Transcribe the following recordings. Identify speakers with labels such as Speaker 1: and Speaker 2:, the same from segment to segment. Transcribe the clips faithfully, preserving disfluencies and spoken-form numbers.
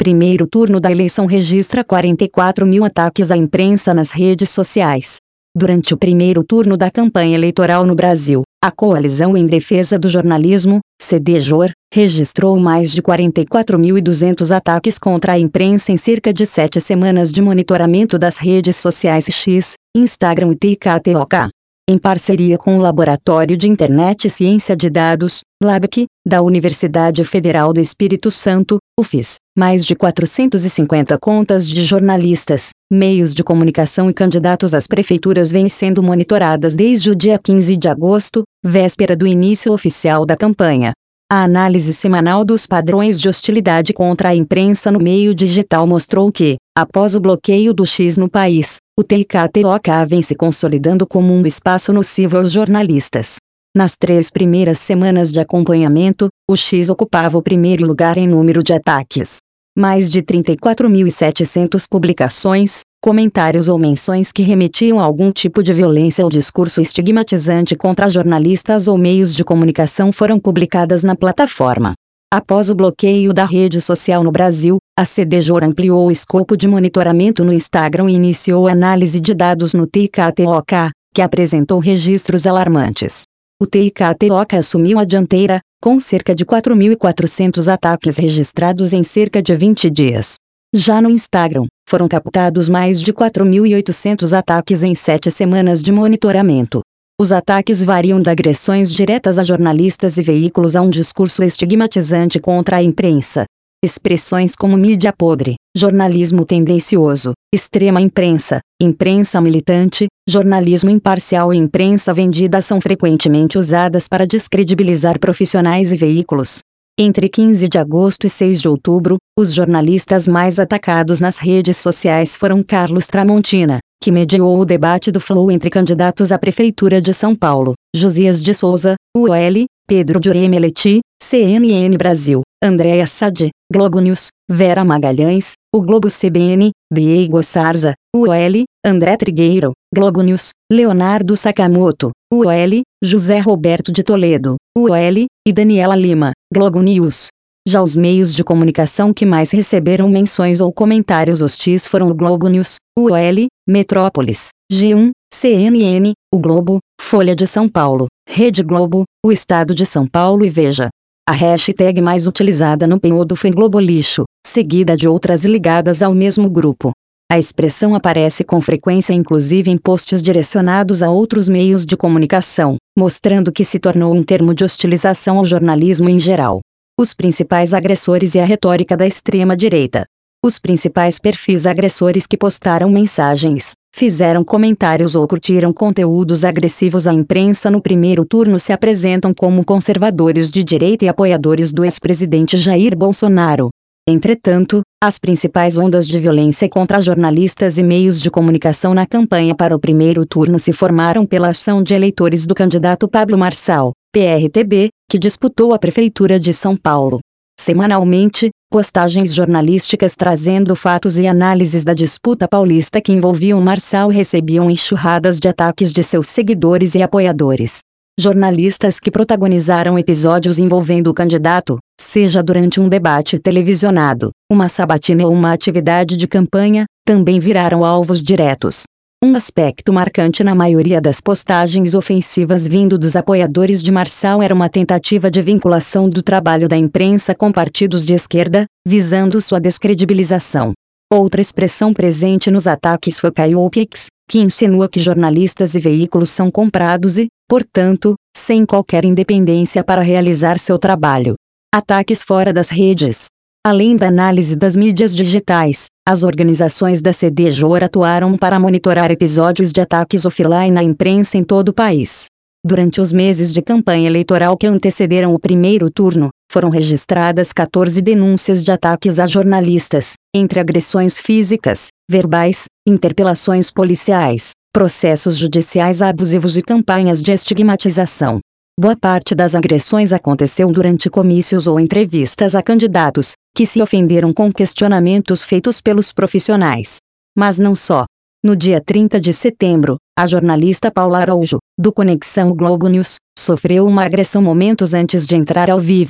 Speaker 1: Primeiro turno da eleição registra quarenta e quatro mil ataques à imprensa nas redes sociais. Durante o primeiro turno da campanha eleitoral no Brasil, a Coalizão em Defesa do Jornalismo, C D J O R, registrou mais de quarenta e quatro mil e duzentos ataques contra a imprensa em cerca de sete semanas de monitoramento das redes sociais X, Instagram e TikTok. Em parceria com o Laboratório de Internet e Ciência de Dados, LABC, da Universidade Federal do Espírito Santo, U F S, mais de quatrocentas e cinquenta contas de jornalistas, meios de comunicação e candidatos às prefeituras vêm sendo monitoradas desde o dia quinze de agosto, véspera do início oficial da campanha. A análise semanal dos padrões de hostilidade contra a imprensa no meio digital mostrou que, após o bloqueio do X no país, o TikTok vem se consolidando como um espaço nocivo aos jornalistas. Nas três primeiras semanas de acompanhamento, o X ocupava o primeiro lugar em número de ataques. Mais de trinta e quatro mil e setecentas publicações, comentários ou menções que remetiam a algum tipo de violência ou discurso estigmatizante contra jornalistas ou meios de comunicação foram publicadas na plataforma. Após o bloqueio da rede social no Brasil, a C D J O R ampliou o escopo de monitoramento no Instagram e iniciou análise de dados no TikTok, que apresentou registros alarmantes. O TikTok assumiu a dianteira, com cerca de quatro mil e quatrocentos ataques registrados em cerca de vinte dias. Já no Instagram, foram captados mais de quatro mil e oitocentos ataques em sete semanas de monitoramento. Os ataques variam de agressões diretas a jornalistas e veículos a um discurso estigmatizante contra a imprensa. Expressões como mídia podre, jornalismo tendencioso, extrema imprensa, imprensa militante, jornalismo imparcial e imprensa vendida são frequentemente usadas para descredibilizar profissionais e veículos. Entre quinze de agosto e seis de outubro, os jornalistas mais atacados nas redes sociais foram Carlos Tramontina, que mediou o debate do Flow entre candidatos à Prefeitura de São Paulo, Josias de Souza, U O L, Pedro Gioremeletti, C N N Brasil, Andréa Sadi, Globo News, Vera Magalhães, O Globo C B N, Diego Sarza, U O L, André Trigueiro, Globo News, Leonardo Sakamoto, U O L, José Roberto de Toledo, U O L, e Daniela Lima, Globo News. Já os meios de comunicação que mais receberam menções ou comentários hostis foram o Globo News, U O L, Metrópolis, G um, C N N, O Globo, Folha de São Paulo, Rede Globo, O Estado de São Paulo e Veja. A hashtag mais utilizada no período foi Globolixo, seguida de outras ligadas ao mesmo grupo. A expressão aparece com frequência inclusive em posts direcionados a outros meios de comunicação, mostrando que se tornou um termo de hostilização ao jornalismo em geral. Os principais agressores e a retórica da extrema-direita. Os principais perfis agressores que postaram mensagens, fizeram comentários ou curtiram conteúdos agressivos à imprensa no primeiro turno se apresentam como conservadores de direita e apoiadores do ex-presidente Jair Bolsonaro. Entretanto, as principais ondas de violência contra jornalistas e meios de comunicação na campanha para o primeiro turno se formaram pela ação de eleitores do candidato Pablo Marçal, P R T B, que disputou a Prefeitura de São Paulo. Semanalmente, postagens jornalísticas trazendo fatos e análises da disputa paulista que envolviam Marçal recebiam enxurradas de ataques de seus seguidores e apoiadores. Jornalistas que protagonizaram episódios envolvendo o candidato, seja durante um debate televisionado, uma sabatina ou uma atividade de campanha, também viraram alvos diretos. Um aspecto marcante na maioria das postagens ofensivas vindo dos apoiadores de Marçal era uma tentativa de vinculação do trabalho da imprensa com partidos de esquerda, visando sua descredibilização. Outra expressão presente nos ataques foi Caiopix, que insinua que jornalistas e veículos são comprados e, portanto, sem qualquer independência para realizar seu trabalho. Ataques fora das redes. Além da análise das mídias digitais, as organizações da C D J O R atuaram para monitorar episódios de ataques offline à imprensa em todo o país. Durante os meses de campanha eleitoral que antecederam o primeiro turno, foram registradas quatorze denúncias de ataques a jornalistas, entre agressões físicas, verbais, interpelações policiais, processos judiciais abusivos e campanhas de estigmatização. Boa parte das agressões aconteceu durante comícios ou entrevistas a candidatos, que se ofenderam com questionamentos feitos pelos profissionais. Mas não só. No dia trinta de setembro, a jornalista Paula Araújo, do Conexão Globo News, sofreu uma agressão momentos antes de entrar ao vivo.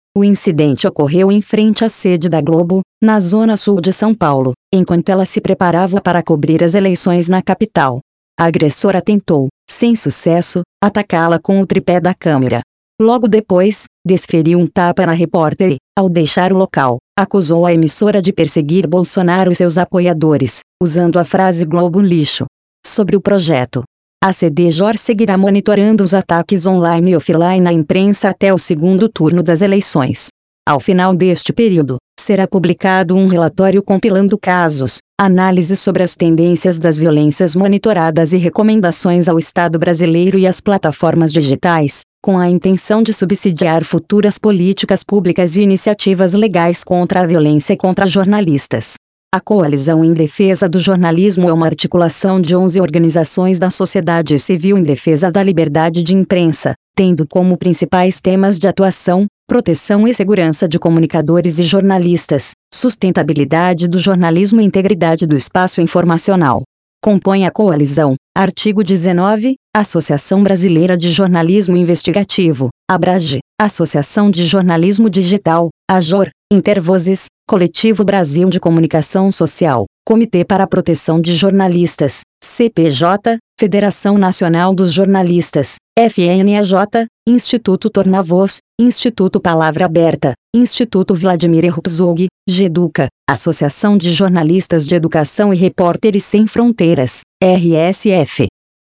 Speaker 1: O incidente ocorreu em frente à sede da Globo, na zona sul de São Paulo, enquanto ela se preparava para cobrir as eleições na capital. A agressora tentou, sem sucesso, atacá-la com o tripé da câmera. Logo depois, desferiu um tapa na repórter e, ao deixar o local, acusou a emissora de perseguir Bolsonaro e seus apoiadores, usando a frase Globo lixo. Sobre o projeto, a C D J seguirá monitorando os ataques online e offline à imprensa até o segundo turno das eleições. Ao final deste período, será publicado um relatório compilando casos, análises sobre as tendências das violências monitoradas e recomendações ao Estado brasileiro e às plataformas digitais, com a intenção de subsidiar futuras políticas públicas e iniciativas legais contra a violência contra jornalistas. A Coalizão em Defesa do Jornalismo é uma articulação de onze organizações da sociedade civil em defesa da liberdade de imprensa, tendo como principais temas de atuação, proteção e segurança de comunicadores e jornalistas, sustentabilidade do jornalismo e integridade do espaço informacional. Compõe a coalizão, artigo dezenove, Associação Brasileira de Jornalismo Investigativo, ABRAGE, Associação de Jornalismo Digital, AJOR, Intervozes, Coletivo Brasil de Comunicação Social, Comitê para a Proteção de Jornalistas, C P J, Federação Nacional dos Jornalistas, F N A J, Instituto Tornavoz, Instituto Palavra Aberta, Instituto Vladimir Herzog, GEDUCA, Associação de Jornalistas de Educação e Repórteres Sem Fronteiras, R S F.